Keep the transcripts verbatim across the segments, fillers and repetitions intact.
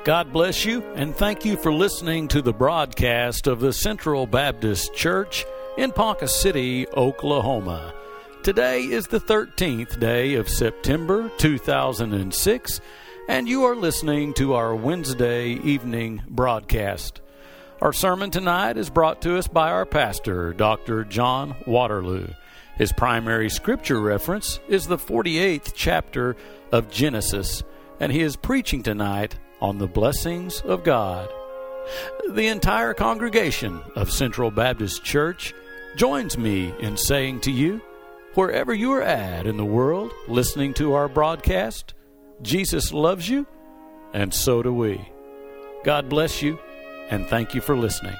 God bless you, and thank you for listening to the broadcast of the Central Baptist Church in Ponca City, Oklahoma. Today is the thirteenth day of September two thousand six, and you are listening to our Wednesday evening broadcast. Our sermon tonight is brought to us by our pastor, Doctor John Waterloo. His primary scripture reference is the forty-eighth chapter of Genesis, and he is preaching tonight on the blessings of God. The entire congregation of Central Baptist Church joins me in saying to you, wherever you are at in the world listening to our broadcast, Jesus loves you, and so do we. God bless you, and thank you for listening.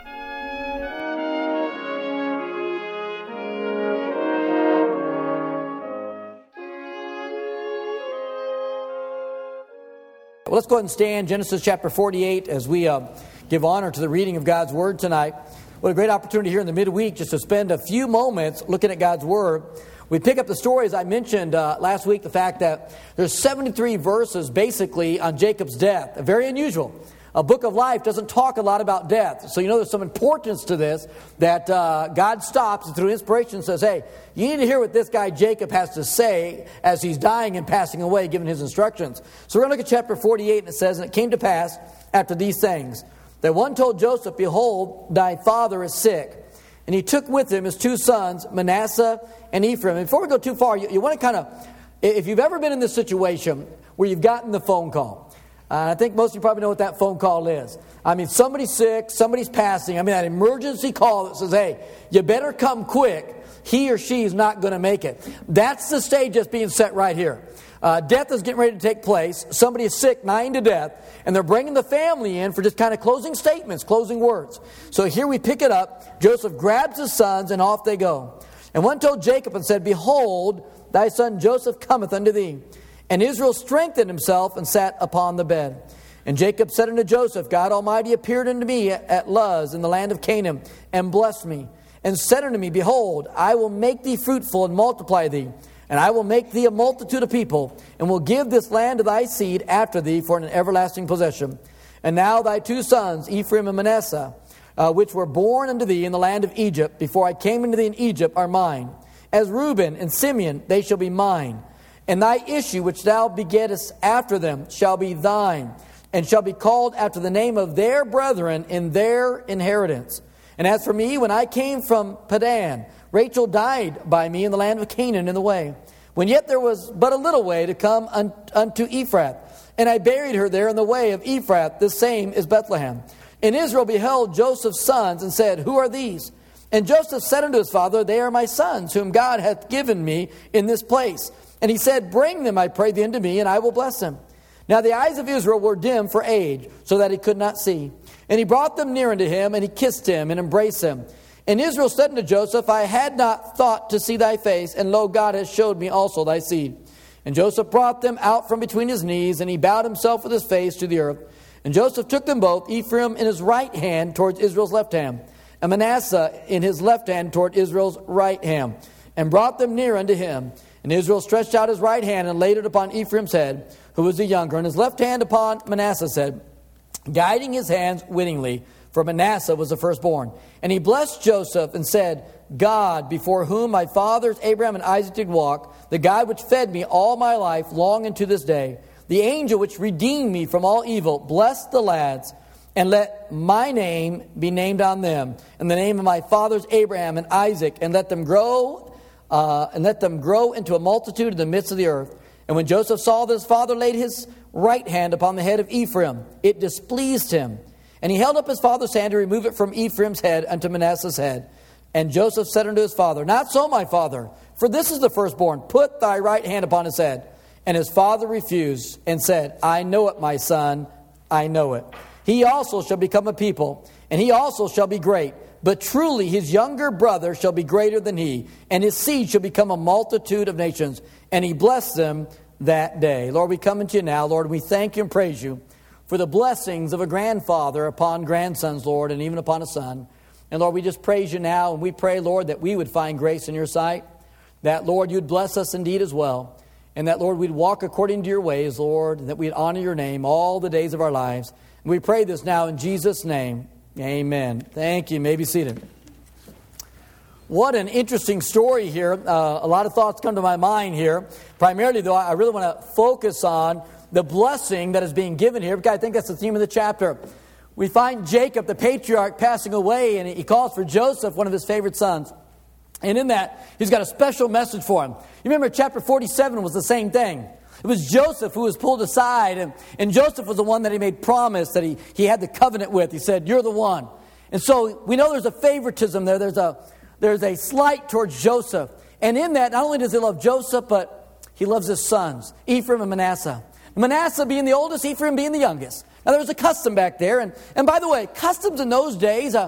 Well, let's go ahead and stand. Genesis chapter forty-eight as we uh, give honor to the reading of God's Word tonight. What a great opportunity here in the midweek just to spend a few moments looking at God's Word. We pick up the story, as I mentioned uh, last week, the fact that there's seventy-three verses basically on Jacob's death. Very unusual. A book of life doesn't talk a lot about death. So you know there's some importance to this that uh, God stops and through inspiration says, hey, you need to hear what this guy Jacob has to say as he's dying and passing away, giving his instructions. So we're going to look at chapter forty-eight, and it says, and it came to pass after these things, that one told Joseph, behold, thy father is sick. And he took with him his two sons, Manasseh and Ephraim. And before we go too far, you, you want to kind of, if you've ever been in this situation where you've gotten the phone call, Uh, I think most of you probably know what that phone call is. I mean, somebody's sick, somebody's passing. I mean, that emergency call that says, hey, you better come quick. He or she is not going to make it. That's the stage that's being set right here. Uh, death is getting ready to take place. Somebody is sick, nigh to death, and they're bringing the family in for just kind of closing statements, closing words. So here we pick it up. Joseph grabs his sons, and off they go. And one told Jacob and said, behold, thy son Joseph cometh unto thee. And Israel strengthened himself and sat upon the bed. And Jacob said unto Joseph, God Almighty appeared unto me at Luz in the land of Canaan, and blessed me, and said unto me, behold, I will make thee fruitful and multiply thee, and I will make thee a multitude of people, and will give this land to thy seed after thee for an everlasting possession. And now thy two sons, Ephraim and Manasseh, uh, which were born unto thee in the land of Egypt, before I came into thee in Egypt, are mine. As Reuben and Simeon, they shall be mine. And thy issue which thou begettest after them shall be thine, and shall be called after the name of their brethren in their inheritance. And as for me, when I came from Padan, Rachel died by me in the land of Canaan in the way, when yet there was but a little way to come un- unto Ephrath. And I buried her there in the way of Ephrath, the same is Bethlehem. And Israel beheld Joseph's sons, and said, who are these? And Joseph said unto his father, they are my sons, whom God hath given me in this place. And he said, bring them, I pray thee, unto me, and I will bless them. Now the eyes of Israel were dim for age, so that he could not see. And he brought them near unto him, and he kissed him, and embraced him. And Israel said unto Joseph, I had not thought to see thy face, and lo, God has showed me also thy seed. And Joseph brought them out from between his knees, and he bowed himself with his face to the earth. And Joseph took them both, Ephraim in his right hand towards Israel's left hand, and Manasseh in his left hand toward Israel's right hand, and brought them near unto him. And Israel stretched out his right hand and laid it upon Ephraim's head, who was the younger, and his left hand upon Manasseh's head, guiding his hands wittingly, for Manasseh was the firstborn. And he blessed Joseph and said, God, before whom my fathers Abraham and Isaac did walk, the God which fed me all my life, long unto this day, the angel which redeemed me from all evil, bless the lads, and let my name be named on them, and the name of my fathers Abraham and Isaac, and let them grow Uh, and let them grow into a multitude in the midst of the earth. And when Joseph saw that his father laid his right hand upon the head of Ephraim, it displeased him. And he held up his father's hand to remove it from Ephraim's head unto Manasseh's head. And Joseph said unto his father, not so, my father, for this is the firstborn. Put thy right hand upon his head. And his father refused and said, I know it, my son, I know it. He also shall become a people, and he also shall be great. But truly his younger brother shall be greater than he, and his seed shall become a multitude of nations. And he blessed them that day. Lord, we come into you now, Lord, we thank you and praise you for the blessings of a grandfather upon grandsons, Lord, and even upon a son. And Lord, we just praise you now, and we pray, Lord, that we would find grace in your sight, that, Lord, you'd bless us indeed as well, and that, Lord, we'd walk according to your ways, Lord, and that we'd honor your name all the days of our lives. We pray this now in Jesus' name. Amen. Thank you. You may be seated. What an interesting story here. Uh, a lot of thoughts come to my mind here. Primarily, though, I really want to focus on the blessing that is being given here, because I think that's the theme of the chapter. We find Jacob, the patriarch, passing away, and he calls for Joseph, one of his favorite sons. And in that, he's got a special message for him. You remember chapter forty-seven was the same thing. It was Joseph who was pulled aside, and, and Joseph was the one that he made promise, that he, he had the covenant with. He said, you're the one. And so we know there's a favoritism there. There's a, there's a slight towards Joseph. And in that, not only does he love Joseph, but he loves his sons, Ephraim and Manasseh. Manasseh being the oldest, Ephraim being the youngest. Now there was a custom back there. And, and by the way, customs in those days, uh,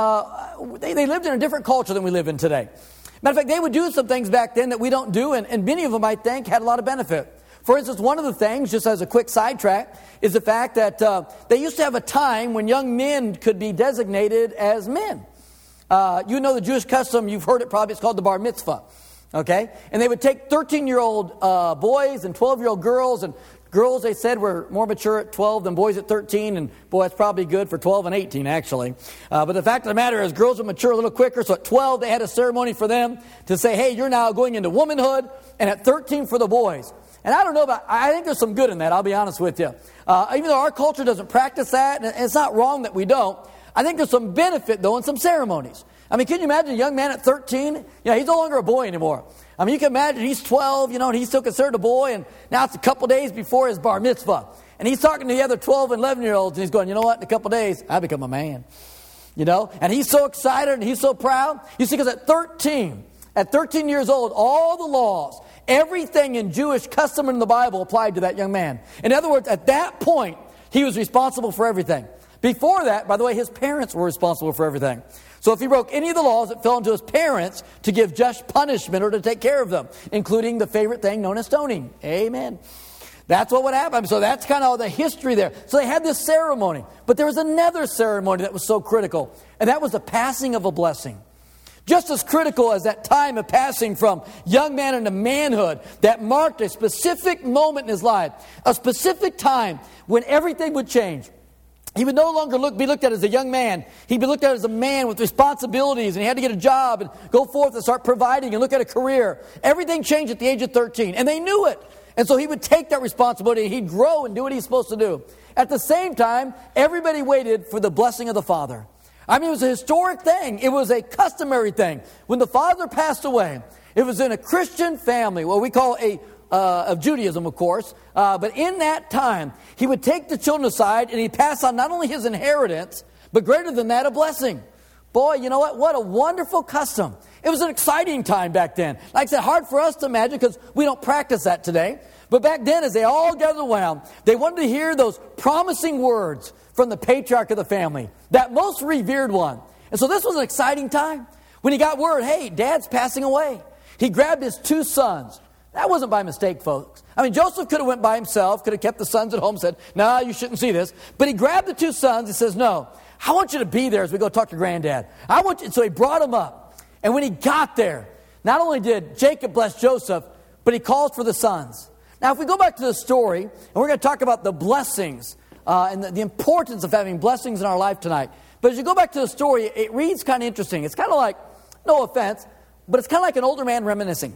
uh, they, they lived in a different culture than we live in today. Matter of fact, they would do some things back then that we don't do, and, and many of them, I think, had a lot of benefit. For instance, one of the things, just as a quick sidetrack, is the fact that uh, they used to have a time when young men could be designated as men. Uh, you know the Jewish custom, you've heard it probably, it's called the bar mitzvah. Okay? And they would take thirteen-year-old uh, boys and twelve-year-old girls, and girls, they said, were more mature at twelve than boys at thirteen, and boy, that's probably good for twelve and eighteen, actually. Uh, but the fact of the matter is, girls would mature a little quicker, so at twelve, they had a ceremony for them to say, hey, you're now going into womanhood, and at thirteen for the boys. And I don't know about, I think there's some good in that, I'll be honest with you. Uh, even though our culture doesn't practice that, and it's not wrong that we don't, I think there's some benefit, though, in some ceremonies. I mean, can you imagine a young man at thirteen? You know, he's no longer a boy anymore. I mean, you can imagine he's twelve, you know, and he's still considered a boy, and now it's a couple days before his bar mitzvah. And he's talking to the other twelve and eleven-year-olds, and he's going, you know what, in a couple days, I become a man. You know, and he's so excited, and he's so proud. You see, because at thirteen, at thirteen years old, all the laws, everything in Jewish custom in the Bible applied to that young man. In other words, at that point, he was responsible for everything. Before that, by the way, his parents were responsible for everything. So if he broke any of the laws, it fell into his parents to give just punishment or to take care of them, including the favorite thing known as stoning. Amen. That's what would happen. So that's kind of the history there. So they had this ceremony. But there was another ceremony that was so critical, and that was the passing of a blessing. Just as critical as that time of passing from young man into manhood that marked a specific moment in his life, a specific time when everything would change. He would no longer look, be looked at as a young man. He'd be looked at as a man with responsibilities, and he had to get a job and go forth and start providing and look at a career. Everything changed at the age of thirteen, and they knew it. And so he would take that responsibility, and he'd grow and do what he's supposed to do. At the same time, everybody waited for the blessing of the father. I mean, it was a historic thing. It was a customary thing. When the father passed away, it was in a Christian family, what we call a Uh, of Judaism, of course. Uh, but in that time, he would take the children aside and he'd pass on not only his inheritance, but greater than that, a blessing. Boy, you know what? What a wonderful custom. It was an exciting time back then. Like I said, hard for us to imagine because we don't practice that today. But back then, as they all gathered around, they wanted to hear those promising words from the patriarch of the family, that most revered one. And so this was an exciting time. When he got word, hey, Dad's passing away, he grabbed his two sons. That wasn't by mistake, folks. I mean, Joseph could have went by himself, could have kept the sons at home, said, no, nah, you shouldn't see this. But he grabbed the two sons and says, no, I want you to be there as we go talk to Granddad. I want you. So he brought them up. And when he got there, not only did Jacob bless Joseph, but he calls for the sons. Now, if we go back to the story, and we're going to talk about the blessings uh, and the, the importance of having blessings in our life tonight. But as you go back to the story, it reads kind of interesting. It's kind of like, no offense, but it's kind of like an older man reminiscing.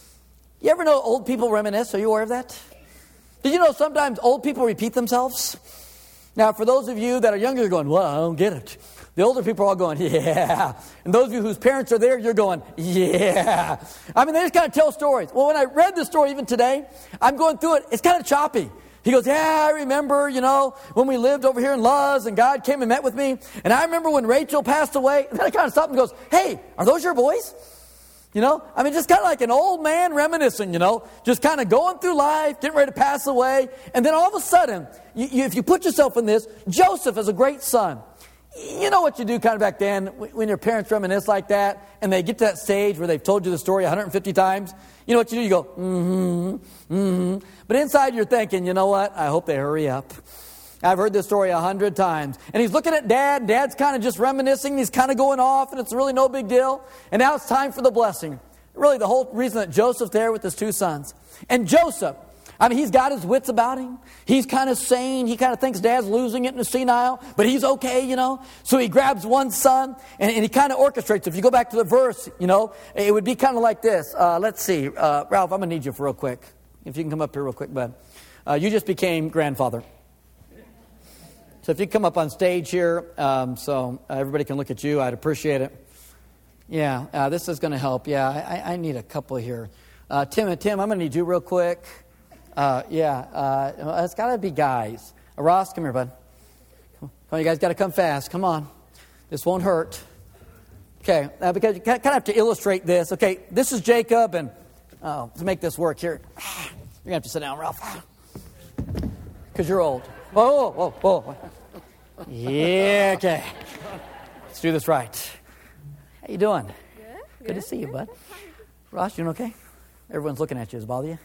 You ever know old people reminisce? Are you aware of that? Did you know sometimes old people repeat themselves? Now, for those of you that are younger, you're going, well, I don't get it. The older people are all going, yeah. And those of you whose parents are there, you're going, yeah. I mean, they just kind of tell stories. Well, when I read this story even today, I'm going through it. It's kind of choppy. He goes, yeah, I remember, you know, when we lived over here in Luz and God came and met with me. And I remember when Rachel passed away. And then I kind of stopped and goes, hey, are those your boys? You know, I mean, just kind of like an old man reminiscing, you know, just kind of going through life, getting ready to pass away. And then all of a sudden, you, you, if you put yourself in this, Joseph is a great son. You know what you do kind of back then when your parents reminisce like that and they get to that stage where they've told you the story one hundred fifty times. You know what you do? You go, mm-hmm, mm-hmm. But inside you're thinking, you know what? I hope they hurry up. I've heard this story a hundred times. And he's looking at Dad. Dad's kind of just reminiscing. He's kind of going off, and it's really no big deal. And now it's time for the blessing. Really, the whole reason that Joseph's there with his two sons. And Joseph, I mean, he's got his wits about him. He's kind of sane. He kind of thinks Dad's losing it in the senile, but he's okay, you know. So he grabs one son, and, and he kind of orchestrates. If you go back to the verse, you know, it would be kind of like this. Uh, let's see. Uh, Ralph, I'm going to need you for real quick. If you can come up here real quick, bud. Uh, you just became grandfather. So if you come up on stage here, um, so uh, everybody can look at you, I'd appreciate it. Yeah, uh, this is going to help. Yeah, I, I need a couple here. Uh, Tim and Tim, I'm going to need you real quick. Uh, yeah, uh, it's got to be guys. Uh, Ross, come here, bud. Come on, you guys got to come fast. Come on. This won't hurt. Okay, uh, because you kind of have to illustrate this. Okay, this is Jacob, and oh, to make this work here, you're going to have to sit down, Ralph, because you're old. Whoa, whoa, whoa, whoa. Yeah, okay. Let's do this right. How you doing? Good. Good to see you, bud. Ross, you doing okay? Everyone's looking at you. Does it bother you?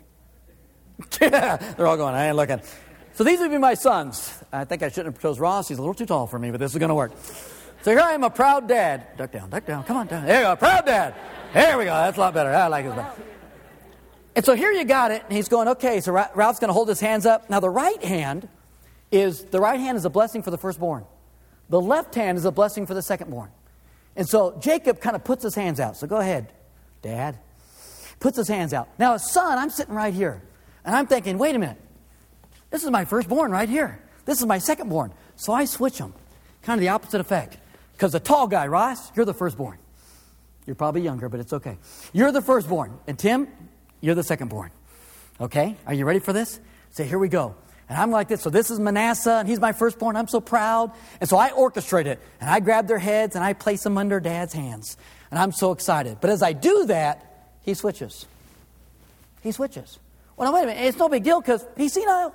They're all going, I ain't looking. So these would be my sons. I think I shouldn't have chose Ross. He's a little too tall for me, but this is going to work. So here I am, a proud dad. Duck down, duck down. Come on down. There you go, proud dad. There we go. That's a lot better. I like this better. And so here you got it. And he's going, okay, so Ralph's going to hold his hands up. Now the right hand is, the right hand is a blessing for the firstborn. The left hand is a blessing for the secondborn. And so Jacob kind of puts his hands out. So go ahead, Dad. Puts his hands out. Now as son, I'm sitting right here. And I'm thinking, wait a minute. This is my firstborn right here. This is my secondborn. So I switch them. Kind of the opposite effect. Because the tall guy, Ross, you're the firstborn. You're probably younger, but it's okay. You're the firstborn. And Tim, you're the secondborn. Okay? Are you ready for this? Say, here we go. And I'm like this. So this is Manasseh, and he's my firstborn. I'm so proud. And so I orchestrate it. And I grab their heads, and I place them under Dad's hands. And I'm so excited. But as I do that, he switches. He switches. Well, now, wait a minute. It's no big deal because he's senile.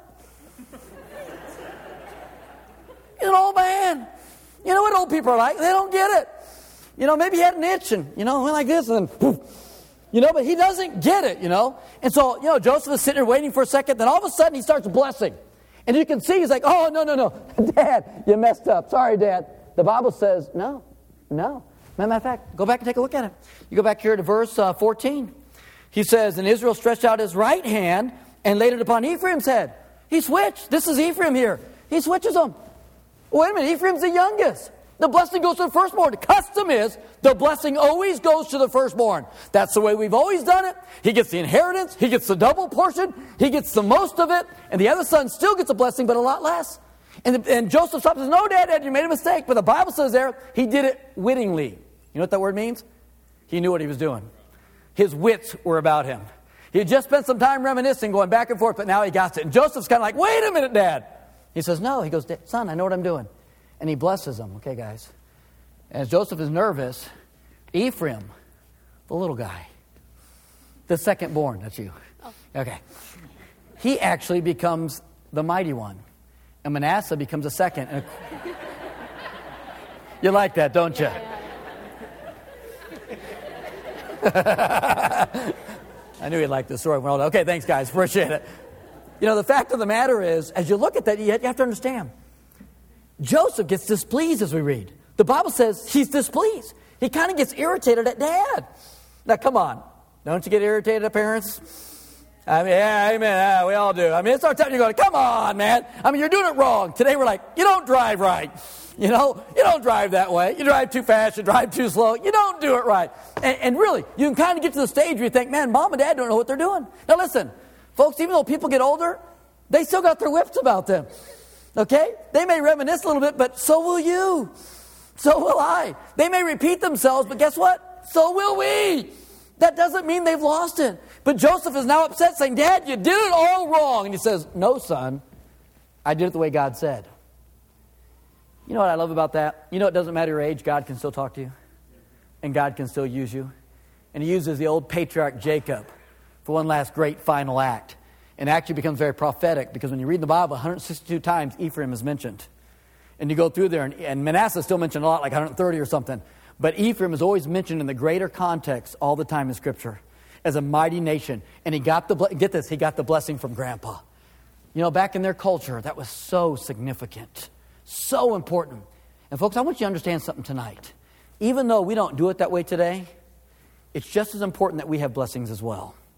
He's an old man. You know what old people are like? They don't get it. You know, maybe he had an itch and, you know, went like this and then, poof. You know, but he doesn't get it, you know. And so, you know, Joseph is sitting there waiting for a second. Then all of a sudden he starts blessing. And you can see he's like, oh, no, no, no. Dad, you messed up. Sorry, Dad. The Bible says, no, no. Matter of fact, go back and take a look at it. You go back here to verse uh, fourteen. He says, and Israel stretched out his right hand and laid it upon Ephraim's head. He switched. This is Ephraim here. He switches them. Wait a minute. Ephraim's the youngest. The blessing goes to the firstborn. The custom is the blessing always goes to the firstborn. That's the way we've always done it. He gets the inheritance. He gets the double portion. He gets the most of it. And the other son still gets a blessing, but a lot less. And, and Joseph stops and says, no, Dad, Dad, you made a mistake. But the Bible says there, he did it wittingly. You know what that word means? He knew what he was doing. His wits were about him. He had just spent some time reminiscing, going back and forth, but now he got it. And Joseph's kind of like, wait a minute, Dad. He says, no. He goes, son, I know what I'm doing. And he blesses them. Okay, guys. As Joseph is nervous, Ephraim, the little guy, the second born, that's you. Oh. Okay. He actually becomes the mighty one. And Manasseh becomes a second. And a... You like that, don't you? I knew he'd like this story. Well, okay, thanks, guys. Appreciate it. You know, the fact of the matter is, as you look at that, you have to understand. Joseph gets displeased as we read. The Bible says he's displeased. He kind of gets irritated at Dad. Now, come on. Don't you get irritated at parents? I mean, yeah, amen. Yeah, we all do. I mean, it's our time you're going, come on, man. I mean, you're doing it wrong. Today we're like, you don't drive right. You know, you don't drive that way. You drive too fast. You drive too slow. You don't do it right. And, and really, you can kind of get to the stage where you think, man, Mom and Dad don't know what they're doing. Now, listen, folks, even though people get older, they still got their whips about them. Okay? They may reminisce a little bit, but so will you. So will I. They may repeat themselves, but guess what? So will we. That doesn't mean they've lost it. But Joseph is now upset, saying, Dad, you did it all wrong. And he says, no, son, I did it the way God said. You know what I love about that? You know it doesn't matter your age, God can still talk to you. And God can still use you. And he uses the old patriarch Jacob for one last great final act. And actually becomes very prophetic, because when you read the Bible, one hundred sixty-two times Ephraim is mentioned. And you go through there, and, and Manasseh is still mentioned a lot, like one hundred thirty or something. But Ephraim is always mentioned in the greater context all the time in Scripture as a mighty nation. And he got the, get this, he got the blessing from Grandpa. You know, back in their culture, that was so significant, so important. And folks, I want you to understand something tonight. Even though we don't do it that way today, it's just as important that we have blessings as well.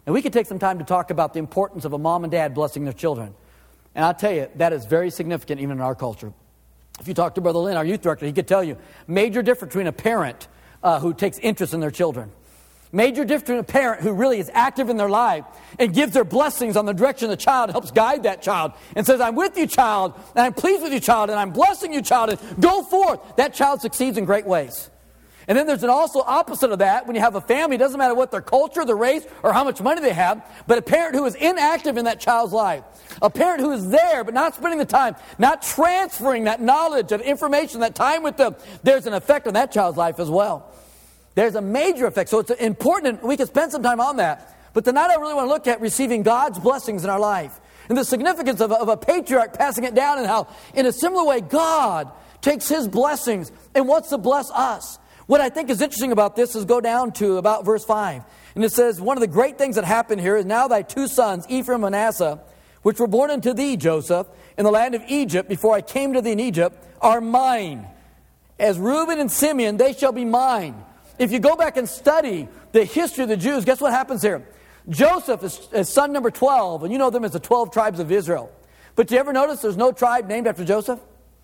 And we could take some time to talk about the importance of a mom and dad blessing their children. And I'll tell you, that is very significant even in our culture. If you talk to Brother Lynn, our youth director, he could tell you, major difference between a parent uh, who takes interest in their children. Major difference between a parent who really is active in their life and gives their blessings on the direction of the child, helps guide that child, and says, I'm with you, child, and I'm pleased with you, child, and I'm blessing you, child, and go forth. That child succeeds in great ways. And then there's an also opposite of that when you have a family. It doesn't matter what their culture, their race, or how much money they have, but a parent who is inactive in that child's life. A parent who is there but not spending the time, not transferring that knowledge, that information, that time with them. There's an effect on that child's life as well. There's a major effect. So it's important, and we can spend some time on that. But tonight I really want to look at receiving God's blessings in our life. And the significance of a, of a patriarch passing it down, and how in a similar way God takes his blessings and wants to bless us. What I think is interesting about this is go down to about verse five. And it says, one of the great things that happened here is now thy two sons, Ephraim and Manasseh, which were born unto thee, Joseph, in the land of Egypt, before I came to thee in Egypt, are mine. As Reuben and Simeon, they shall be mine. If you go back and study the history of the Jews, guess what happens here? Joseph is, is son number twelve, and you know them as the twelve tribes of Israel. But do you ever notice there's no tribe named after Joseph?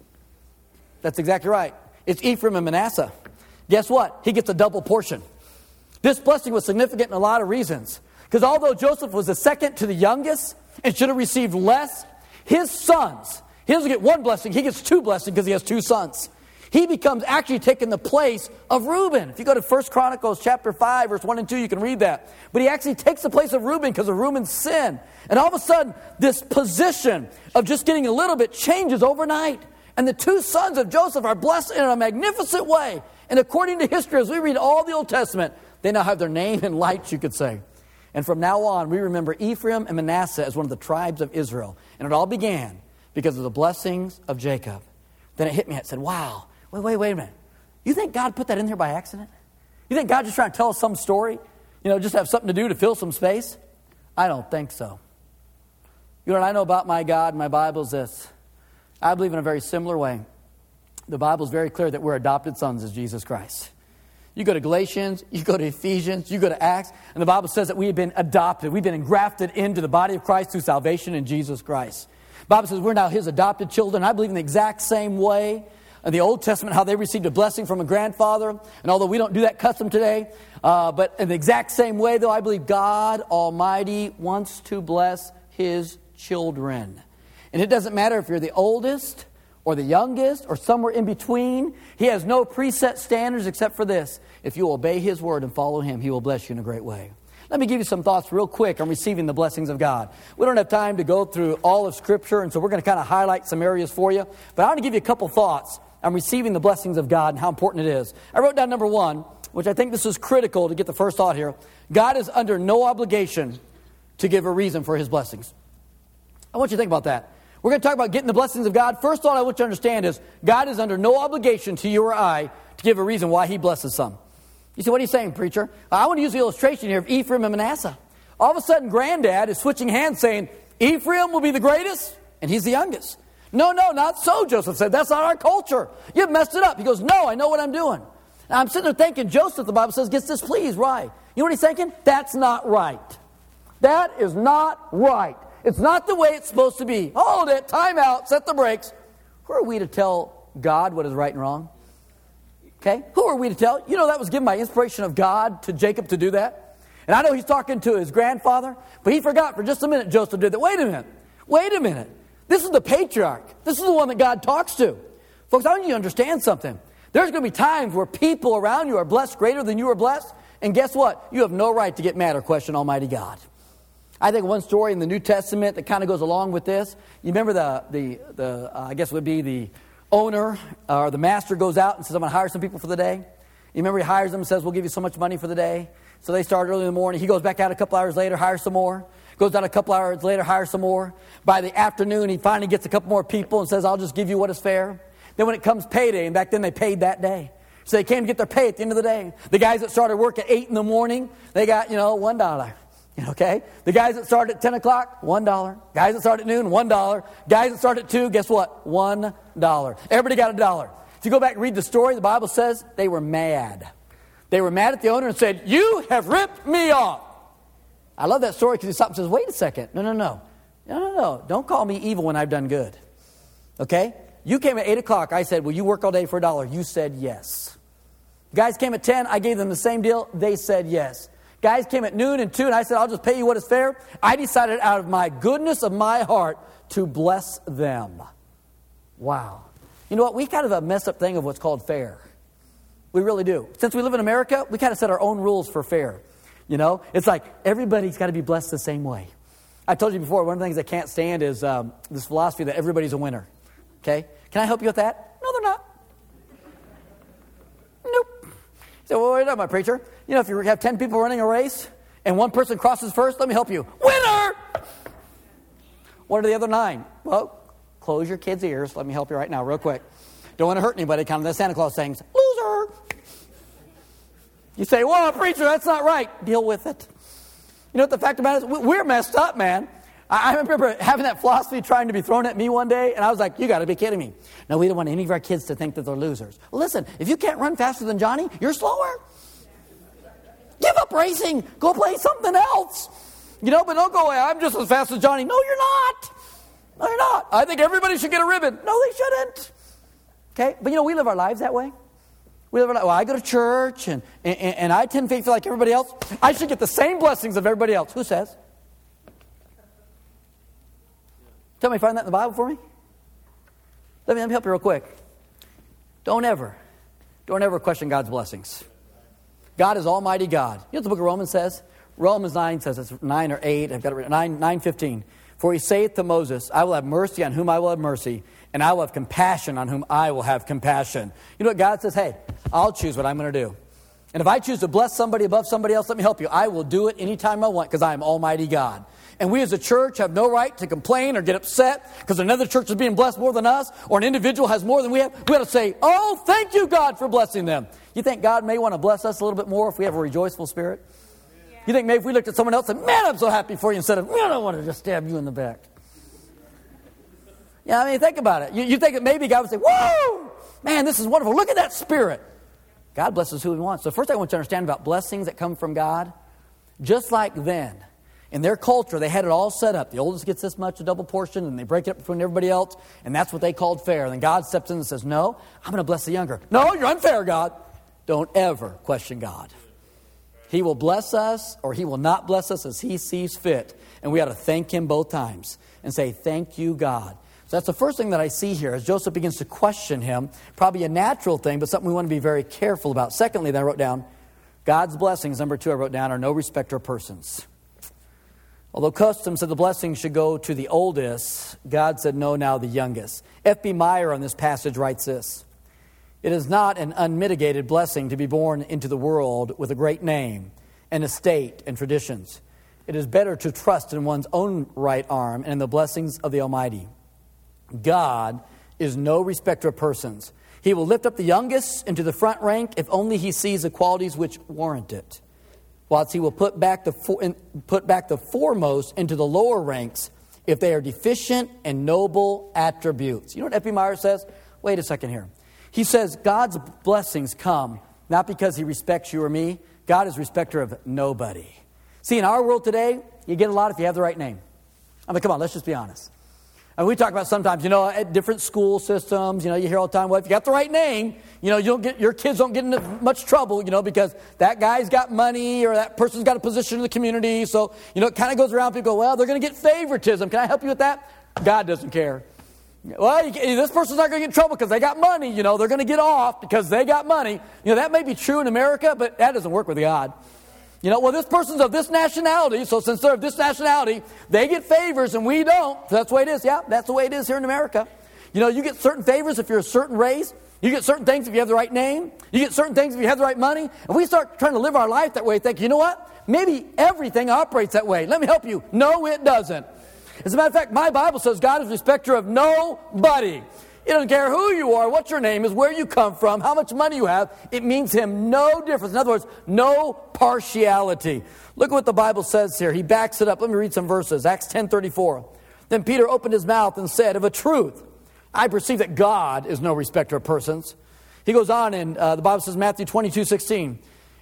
That's exactly right. It's Ephraim and Manasseh. Guess what? He gets a double portion. This blessing was significant in a lot of reasons. Because although Joseph was the second to the youngest and should have received less, his sons, he doesn't get one blessing, he gets two blessings because he has two sons. He becomes actually taking the place of Reuben. If you go to First Chronicles chapter five, verse one and two, you can read that. But he actually takes the place of Reuben because of Reuben's sin. And all of a sudden, this position of just getting a little bit changes overnight. And the two sons of Joseph are blessed in a magnificent way. And according to history, as we read all the Old Testament, they now have their name in lights, you could say. And from now on, we remember Ephraim and Manasseh as one of the tribes of Israel. And it all began because of the blessings of Jacob. Then it hit me and it said, wow, wait, wait, wait a minute. You think God put that in there by accident? You think God just trying to tell us some story? You know, just have something to do to fill some space? I don't think so. You know what I know about my God and my Bible is this. I believe in a very similar way. The Bible is very clear that we're adopted sons of Jesus Christ. You go to Galatians, you go to Ephesians, you go to Acts, and the Bible says that we have been adopted. We've been engrafted into the body of Christ through salvation in Jesus Christ. The Bible says we're now his adopted children. I believe in the exact same way. In the Old Testament, how they received a blessing from a grandfather. And although we don't do that custom today, uh, but in the exact same way, though, I believe God Almighty wants to bless his children. And it doesn't matter if you're the oldest or the youngest, or somewhere in between. He has no preset standards except for this. If you obey his word and follow him, he will bless you in a great way. Let me give you some thoughts real quick on receiving the blessings of God. We don't have time to go through all of Scripture, and so we're going to kind of highlight some areas for you. But I want to give you a couple thoughts on receiving the blessings of God and how important it is. I wrote down number one, which I think this is critical to get the first thought here. God is under no obligation to give a reason for his blessings. I want you to think about that. We're going to talk about getting the blessings of God. First thought I want you to understand is God is under no obligation to you or I to give a reason why he blesses some. You say, what are you saying, preacher? I want to use the illustration here of Ephraim and Manasseh. All of a sudden, Granddad is switching hands saying, Ephraim will be the greatest, and he's the youngest. No, no, not so, Joseph said. That's not our culture. You've messed it up. He goes, no, I know what I'm doing. Now, I'm sitting there thinking, Joseph, the Bible says, gets displeased. Why? You know what he's thinking? That's not right. That is not right. It's not the way it's supposed to be. Hold it, time out, set the brakes. Who are we to tell God what is right and wrong? Okay? Who are we to tell? You know that was given by inspiration of God to Jacob to do that. And I know he's talking to his grandfather, but he forgot for just a minute Joseph did that. Wait a minute. Wait a minute. This is the patriarch. This is the one that God talks to. Folks, I want you to understand something. There's going to be times where people around you are blessed greater than you are blessed. And guess what? You have no right to get mad or question Almighty God. I think one story in the New Testament that kind of goes along with this. You remember the, the, the uh, I guess it would be the owner uh, or the master goes out and says, I'm going to hire some people for the day. You remember he hires them and says, we'll give you so much money for the day. So they start early in the morning. He goes back out a couple hours later, hires some more. Goes out a couple hours later, hires some more. By the afternoon, he finally gets a couple more people and says, I'll just give you what is fair. Then when it comes payday, and back then they paid that day. So they came to get their pay at the end of the day. The guys that started work at eight in the morning, they got, you know, one dollar. Okay? The guys that start at ten o'clock, one dollar. Guys that start at noon, one dollar. Guys that start at two, guess what? one dollar. Everybody got a dollar. If you go back and read the story, the Bible says they were mad. They were mad at the owner and said, you have ripped me off. I love that story because he stops and says, wait a second. No, no, no. No, no, no. Don't call me evil when I've done good. Okay? You came at eight o'clock. I said, will you work all day for a dollar? You said yes. Guys came at ten. I gave them the same deal. They said yes. Guys came at noon and two, and I said, I'll just pay you what is fair. I decided out of my goodness of my heart to bless them. Wow. You know what? We kind of have a messed up thing of what's called fair. We really do. Since we live in America, we kind of set our own rules for fair. You know, it's like everybody's got to be blessed the same way. I told you before, one of the things I can't stand is um, this philosophy that everybody's a winner. Okay? Can I help you with that? No, they're not. Nope. So, well, what are you talking about, preacher? You know, if you have ten people running a race and one person crosses first, let me help you. Winner! What are the other nine? Well, close your kids' ears. Let me help you right now, real quick. Don't want to hurt anybody. Kind of the Santa Claus sayings. Loser! You say, well, preacher, that's not right. Deal with it. You know what the fact about it is? We're messed up, man. I remember having that philosophy trying to be thrown at me one day, and I was like, you got to be kidding me. No, we don't want any of our kids to think that they're losers. Well, listen, if you can't run faster than Johnny, you're slower. Give up racing. Go play something else. You know, but don't go away. I'm just as fast as Johnny. No, you're not. No, you're not. I think everybody should get a ribbon. No, they shouldn't. Okay? But, you know, we live our lives that way. We live our lives. Well, I go to church, and, and, and I attend faith like everybody else. I should get the same blessings of everybody else. Who says? Tell me, find that in the Bible for me. Let me, let me help you real quick. Don't ever, don't ever question God's blessings. God is Almighty God. You know what the book of Romans says? Romans nine says, it's nine or eight, I've got it written, nine, nine fifteen. For he saith to Moses, I will have mercy on whom I will have mercy, and I will have compassion on whom I will have compassion. You know what God says? Hey, I'll choose what I'm going to do. And if I choose to bless somebody above somebody else, let me help you. I will do it anytime I want because I am Almighty God. And we as a church have no right to complain or get upset because another church is being blessed more than us or an individual has more than we have. We ought to say, oh, thank you, God, for blessing them. You think God may want to bless us a little bit more if we have a rejoiceful spirit? Yeah. You think maybe if we looked at someone else and said, man, I'm so happy for you, instead of, man, I want to just stab you in the back. Yeah, I mean, think about it. You, you think that maybe God would say, whoa, man, this is wonderful. Look at that spirit. God blesses who he wants. So first I want you to understand about blessings that come from God. Just like then, in their culture, they had it all set up. The oldest gets this much, a double portion, and they break it up between everybody else, and that's what they called fair. And then God steps in and says, no, I'm going to bless the younger. No, you're unfair, God. Don't ever question God. He will bless us, or he will not bless us as he sees fit. And we ought to thank him both times and say, thank you, God. So that's the first thing that I see here as Joseph begins to question him. Probably a natural thing, but something we want to be very careful about. Secondly, then I wrote down, God's blessings, number two I wrote down, are no respecter of persons. Although custom said the blessing should go to the oldest, God said no, now the youngest. F B Meyer on this passage writes this: it is not an unmitigated blessing to be born into the world with a great name, an estate, and traditions. It is better to trust in one's own right arm and in the blessings of the Almighty. God is no respecter of persons. He will lift up the youngest into the front rank if only he sees the qualities which warrant it, whilst he will put back the for, put back the foremost into the lower ranks if they are deficient in noble attributes. You know what F B Meyer says? Wait a second here. He says God's blessings come not because he respects you or me. God is respecter of nobody. See, in our world today, you get a lot if you have the right name. I mean, come on, let's just be honest. And we talk about sometimes, you know, at different school systems, you know, you hear all the time, well, if you got the right name, you know, you don't get, your kids don't get into much trouble, you know, because that guy's got money or that person's got a position in the community. So, you know, it kind of goes around, people go, well, they're going to get favoritism. Can I help you with that? God doesn't care. Well, you, this person's not going to get in trouble because they got money, you know, they're going to get off because they got money. You know, that may be true in America, but that doesn't work with God. You know, well, this person's of this nationality, so since they're of this nationality, they get favors and we don't. So that's the way it is. Yeah, that's the way it is here in America. You know, you get certain favors if you're a certain race. You get certain things if you have the right name. You get certain things if you have the right money. And we start trying to live our life that way, think, you know what? Maybe everything operates that way. Let me help you. No, it doesn't. As a matter of fact, my Bible says God is respecter of nobody. It doesn't care who you are, what your name is, where you come from, how much money you have. It means him no difference. In other words, no partiality. Look at what the Bible says here. He backs it up. Let me read some verses. Acts ten thirty-four. Then Peter opened his mouth and said, of a truth, I perceive that God is no respecter of persons. He goes on, and uh, the Bible says, Matthew twenty-two sixteen.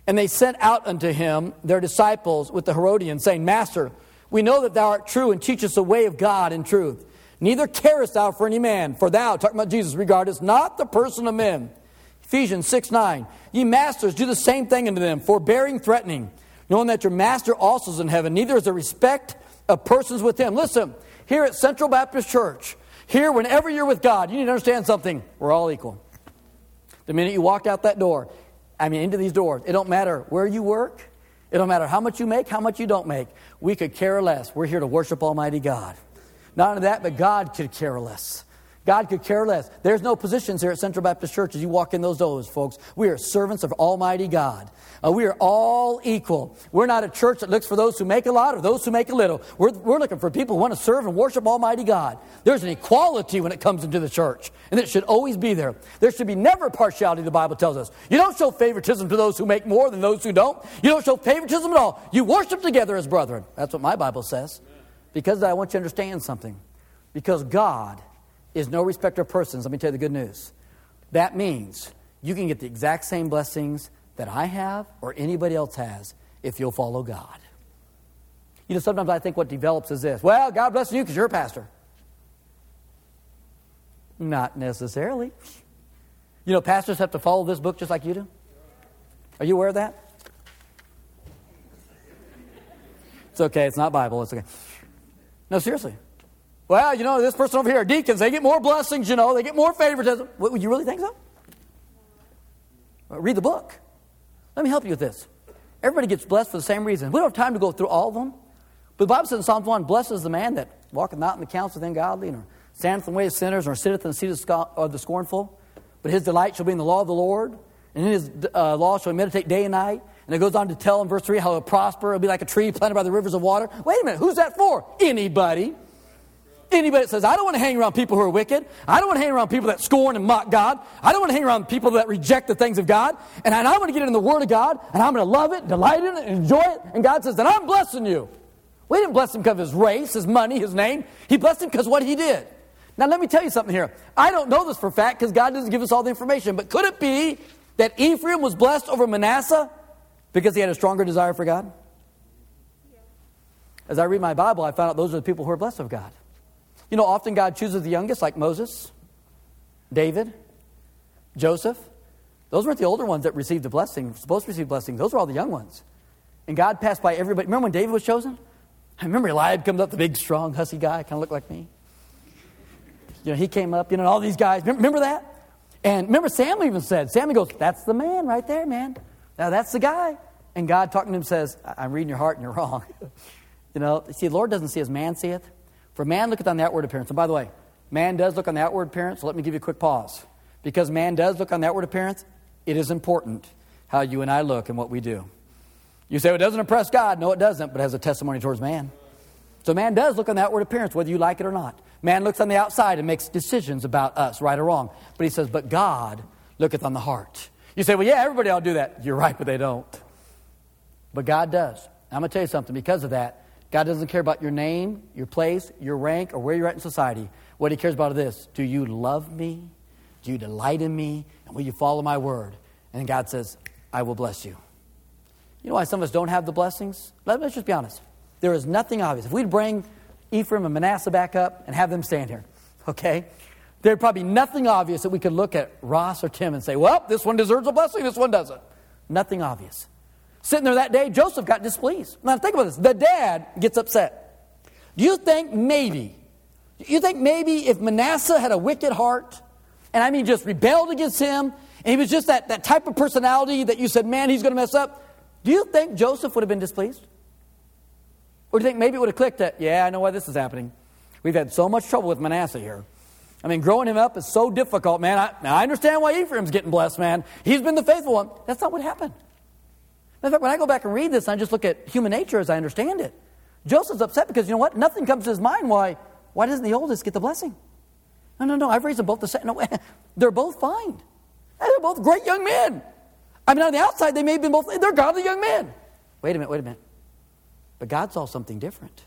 And they sent out unto him their disciples with the Herodians, saying, Master, we know that thou art true, and teachest the way of God in truth. Neither carest thou for any man, for thou, talking about Jesus, regardest not the person of men. Ephesians six nine, Ye masters, do the same thing unto them, forbearing, threatening, knowing that your master also is in heaven. Neither is there respect of persons with him. Listen, here at Central Baptist Church, here, whenever you're with God, you need to understand something. We're all equal. The minute you walked out that door, I mean, into these doors, it don't matter where you work. It don't matter how much you make, how much you don't make. We could care less. We're here to worship Almighty God. Not only that, but God could care less. God could care less. There's no positions here at Central Baptist Church as you walk in those doors, folks. We are servants of Almighty God. Uh, we are all equal. We're not a church that looks for those who make a lot or those who make a little. We're, we're looking for people who want to serve and worship Almighty God. There's an equality when it comes into the church, and it should always be there. There should be never partiality, the Bible tells us. You don't show favoritism to those who make more than those who don't. You don't show favoritism at all. You worship together as brethren. That's what my Bible says. Because I want you to understand something. Because God is no respecter of persons. Let me tell you the good news. That means you can get the exact same blessings that I have or anybody else has if you'll follow God. You know, sometimes I think what develops is this. Well, God bless you because you're a pastor. Not necessarily. You know, pastors have to follow this book just like you do. Are you aware of that? It's okay. It's not Bible. It's okay. No, seriously. Well, you know, this person over here, deacons, they get more blessings, you know, they get more favoritism. What, you really think so? Well, read the book. Let me help you with this. Everybody gets blessed for the same reason. We don't have time to go through all of them. But the Bible says in Psalms one, blessed is the man that walketh not in the counsel of the ungodly, nor standeth in the way of sinners, nor sitteth in the seat of, sco- of the scornful. But his delight shall be in the law of the Lord, and in his uh, law shall he meditate day and night. And it goes on to tell in verse three how it'll prosper. It'll be like a tree planted by the rivers of water. Wait a minute, who's that for? Anybody. Anybody that says, I don't want to hang around people who are wicked. I don't want to hang around people that scorn and mock God. I don't want to hang around people that reject the things of God. And I want to get in the Word of God, and I'm going to love it, delight in it, and enjoy it. And God says, then I'm blessing you. We didn't bless him because of his race, his money, his name. He blessed him because of what he did. Now, let me tell you something here. I don't know this for a fact because God doesn't give us all the information. But could it be that Ephraim was blessed over Manasseh because he had a stronger desire for God? As I read my Bible, I found out those are the people who are blessed of God. You know, often God chooses the youngest, like Moses, David, Joseph. Those weren't the older ones that received the blessing, supposed to receive blessing. Those were all the young ones. And God passed by everybody. Remember when David was chosen? I remember Eliab comes up, the big, strong, hussy guy, kind of looked like me. You know, he came up, you know, all these guys. Remember that? And remember Samuel even said, Samuel goes, that's the man right there, man. Now that's the guy. And God talking to him says, I'm reading your heart and you're wrong. You know, see, the Lord doesn't see as man seeth. For man looketh on the outward appearance. And by the way, man does look on the outward appearance. So let me give you a quick pause. Because man does look on the outward appearance, it is important how you and I look and what we do. You say, well, it doesn't impress God. No, it doesn't, but it has a testimony towards man. So man does look on the outward appearance, whether you like it or not. Man looks on the outside and makes decisions about us, right or wrong. But he says, but God looketh on the heart. You say, well, yeah, everybody ought to do that. You're right, but they don't. But God does. I'm going to tell you something. Because of that, God doesn't care about your name, your place, your rank, or where you're at in society. What he cares about is this. Do you love me? Do you delight in me? And will you follow my word? And then God says, I will bless you. You know why some of us don't have the blessings? Let's just be honest. There is nothing obvious. If we'd bring Ephraim and Manasseh back up and have them stand here, okay, there'd probably be nothing obvious that we could look at Ross or Tim and say, well, this one deserves a blessing, this one doesn't. Nothing obvious. Sitting there that day, Joseph got displeased. Now think about this. The dad gets upset. Do you think maybe, you think maybe if Manasseh had a wicked heart, and I mean just rebelled against him, and he was just that, that type of personality that you said, man, he's going to mess up, do you think Joseph would have been displeased? Or do you think maybe it would have clicked that, yeah, I know why this is happening. We've had so much trouble with Manasseh here. I mean, growing him up is so difficult, man. I, now, I understand why Ephraim's getting blessed, man. He's been the faithful one. That's not what happened. In fact, when I go back and read this, I just look at human nature as I understand it. Joseph's upset because, you know what? Nothing comes to his mind. Why, why doesn't the oldest get the blessing? No, no, no. I've raised them both the same. No, they're both fine. They're both great young men. I mean, on the outside, they may have been both, they're godly young men. Wait a minute, wait a minute. But God saw something different.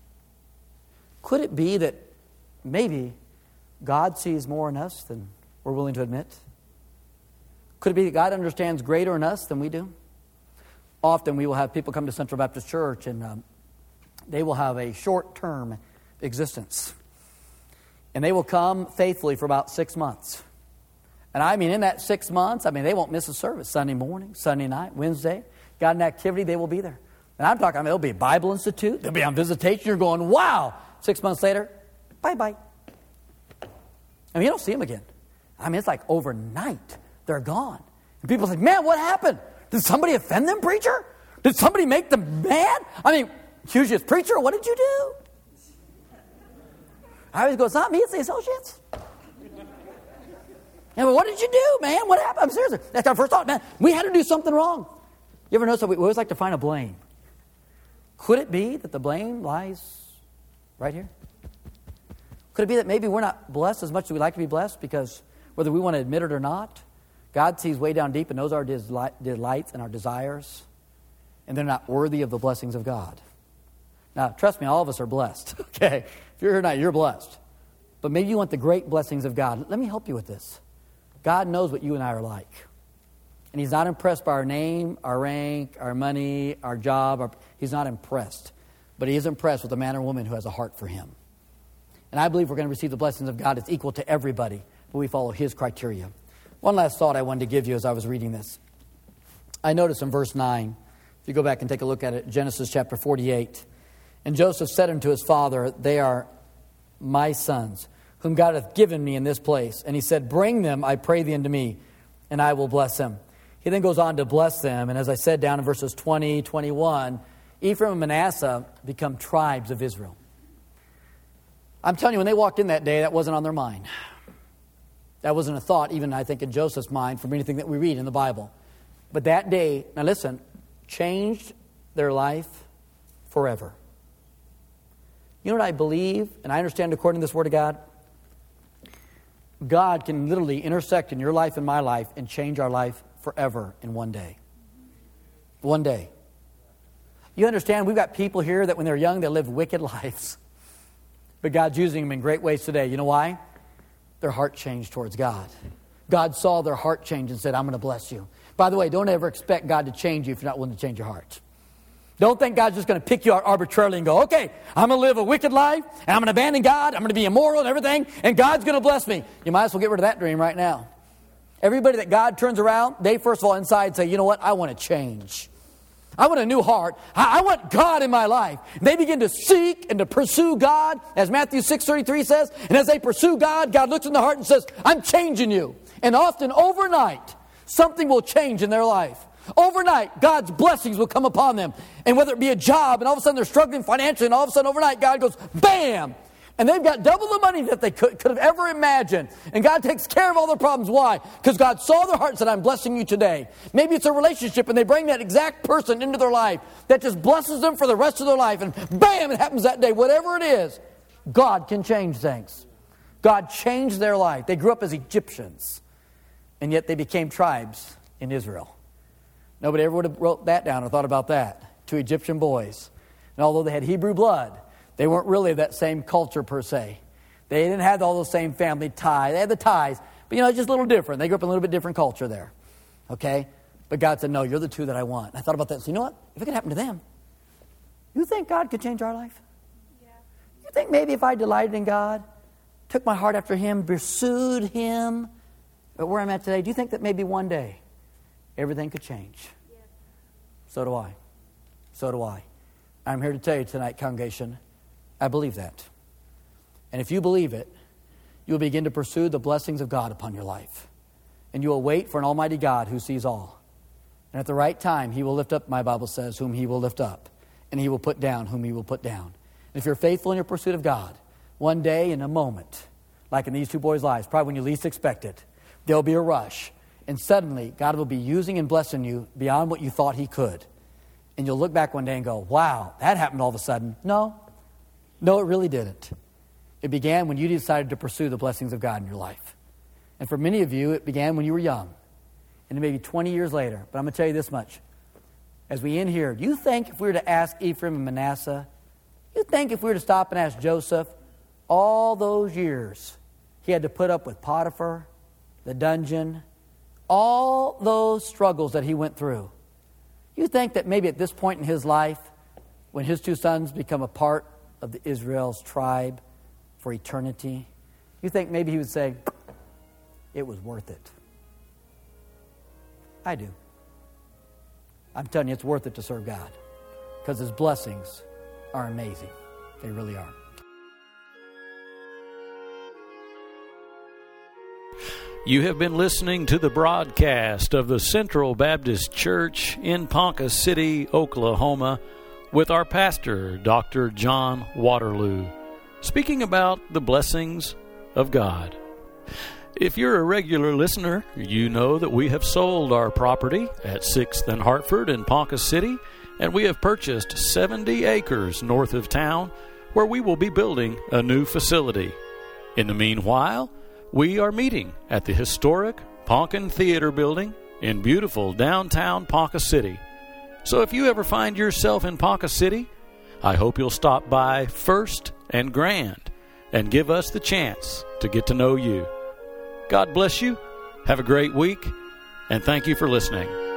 Could it be that maybe God sees more in us than we're willing to admit? Could it be that God understands greater in us than we do? Often we will have people come to Central Baptist Church and um, they will have a short-term existence. And they will come faithfully for about six months. And I mean, in that six months, I mean, they won't miss a service. Sunday morning, Sunday night, Wednesday. Got an activity, they will be there. And I'm talking, I mean, they'll be at Bible Institute. They'll be on visitation. You're going, wow. Six months later, bye-bye. I mean, you don't see them again. I mean, it's like overnight. They're gone. And people say, man, what happened? Did somebody offend them, preacher? Did somebody make them mad? I mean, excuse you, preacher, what did you do? I always go, it's not me, it's the associates. And well, what did you do, man? What happened? I'm serious. That's our first thought, man. We had to do something wrong. You ever notice that we always like to find a blame? Could it be that the blame lies right here? Could it be that maybe we're not blessed as much as we'd like to be blessed because whether we want to admit it or not, God sees way down deep and knows our delights and our desires, and they're not worthy of the blessings of God. Now, trust me, all of us are blessed. Okay, if you're here tonight, you're blessed. But maybe you want the great blessings of God. Let me help you with this. God knows what you and I are like. And He's not impressed by our name, our rank, our money, our job. Our, he's not impressed. But He is impressed with a man or woman who has a heart for Him. And I believe we're going to receive the blessings of God. It's equal to everybody, but we follow His criteria. One last thought I wanted to give you as I was reading this. I noticed in verse nine, if you go back and take a look at it, Genesis chapter forty-eight. And Joseph said unto his father, they are my sons, whom God hath given me in this place. And he said, bring them, I pray thee, unto me, and I will bless them. He then goes on to bless them. And as I said down in verses twenty, twenty-one, Ephraim and Manasseh become tribes of Israel. I'm telling you, when they walked in that day, that wasn't on their mind. That wasn't a thought, even I think in Joseph's mind, from anything that we read in the Bible. But that day, now listen, changed their life forever. You know what I believe, and I understand according to this Word of God? God can literally intersect in your life and my life and change our life forever in one day. One day. You understand, we've got people here that when they're young, they live wicked lives. But God's using them in great ways today. You know why? Their heart changed towards God. God saw their heart change and said, I'm going to bless you. By the way, don't ever expect God to change you if you're not willing to change your heart. Don't think God's just going to pick you out arbitrarily and go, okay, I'm going to live a wicked life, and I'm going to abandon God, I'm going to be immoral and everything, and God's going to bless me. You might as well get rid of that dream right now. Everybody that God turns around, they first of all inside say, you know what, I want to change. I want a new heart. I want God in my life. They begin to seek and to pursue God, as Matthew six thirty-three says. And as they pursue God, God looks in the heart and says, I'm changing you. And often overnight, something will change in their life. Overnight, God's blessings will come upon them. And whether it be a job, and all of a sudden they're struggling financially, and all of a sudden overnight, God goes, bam! And they've got double the money that they could, could have ever imagined. And God takes care of all their problems. Why? Because God saw their heart and said, I'm blessing you today. Maybe it's a relationship and they bring that exact person into their life that just blesses them for the rest of their life. And bam, it happens that day. Whatever it is, God can change things. God changed their life. They grew up as Egyptians. And yet they became tribes in Israel. Nobody ever would have wrote that down or thought about that. Two Egyptian boys. And although they had Hebrew blood, they weren't really that same culture per se. They didn't have all those same family ties. They had the ties, but you know, it's just a little different. They grew up in a little bit different culture there. Okay? But God said, no, you're the two that I want. And I thought about that and said, you know what? If it could happen to them, you think God could change our life? Yeah. You think maybe if I delighted in God, took my heart after Him, pursued Him, but where I'm at today, do you think that maybe one day everything could change? Yeah. So do I. So do I. I'm here to tell you tonight, congregation, I believe that. And if you believe it, you will begin to pursue the blessings of God upon your life. And you will wait for an almighty God who sees all. And at the right time, He will lift up, my Bible says, whom He will lift up. And He will put down whom He will put down. And if you're faithful in your pursuit of God, one day in a moment, like in these two boys' lives, probably when you least expect it, there'll be a rush. And suddenly, God will be using and blessing you beyond what you thought He could. And you'll look back one day and go, wow, that happened all of a sudden. No. No, it really didn't. It began when you decided to pursue the blessings of God in your life. And for many of you, it began when you were young. And maybe twenty years later. But I'm going to tell you this much. As we end here, do you think if we were to ask Ephraim and Manasseh, you think if we were to stop and ask Joseph, all those years he had to put up with Potiphar, the dungeon, all those struggles that he went through, Do you think that maybe at this point in his life, when his two sons become a part of the Israel's tribe for eternity, you think maybe he would say, it was worth it? I do. I'm telling you, it's worth it to serve God, because his blessings are amazing. They really are. You have been listening to the broadcast of the Central Baptist Church in Ponca City, Oklahoma, with our pastor, Doctor John Waterloo, speaking about the blessings of God. If you're a regular listener, you know that we have sold our property at sixth and Hartford in Ponca City, and we have purchased seventy acres north of town where we will be building a new facility. In the meanwhile, we are meeting at the historic Poncan Theater Building in beautiful downtown Ponca City. So if you ever find yourself in Ponca City, I hope you'll stop by First and Grand and give us the chance to get to know you. God bless you. Have a great week, and thank you for listening.